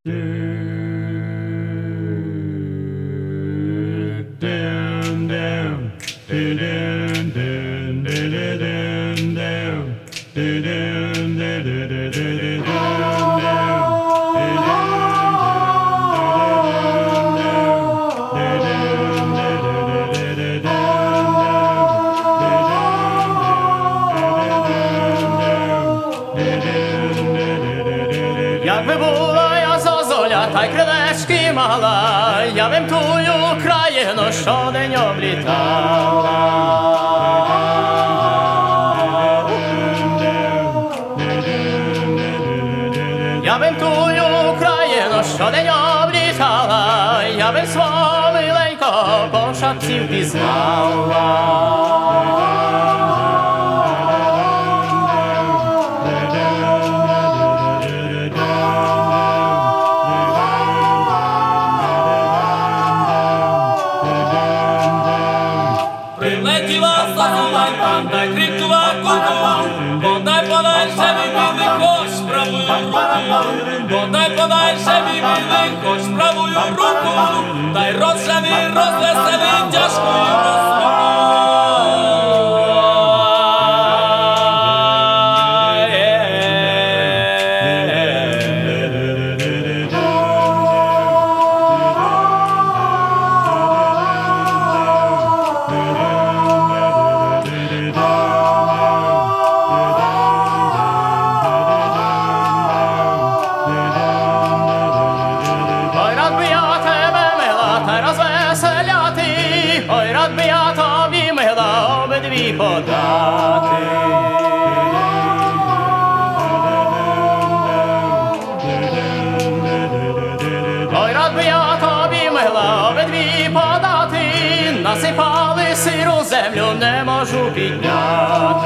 Якби була я зозуля, та й крилечки мала, я б тую країну щодень облітала. Я б тую країну щодень облітала, я б свого миленького по шапці впізнала. Прилетіла зозуленька, та й крикнула ку-ку, подай подальше мій милий, хоч правою руку, подай подальше мій милий, хоч правою руку, та й розжени, розвесели тяжкою розлуку. Ой, рад би я тобі мила обидві подати. Ой, рад би я тобі мила обидві подати, насипали сиру землю, не можу підняти.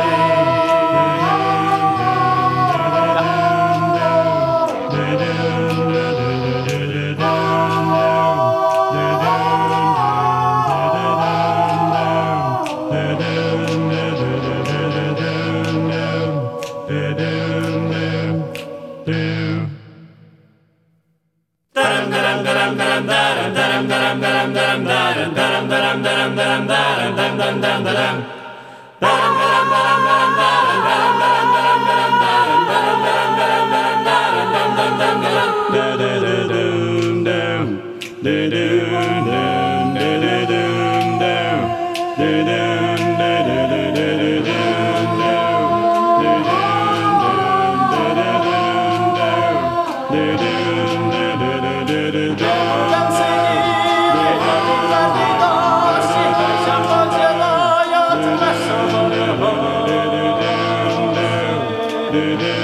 Do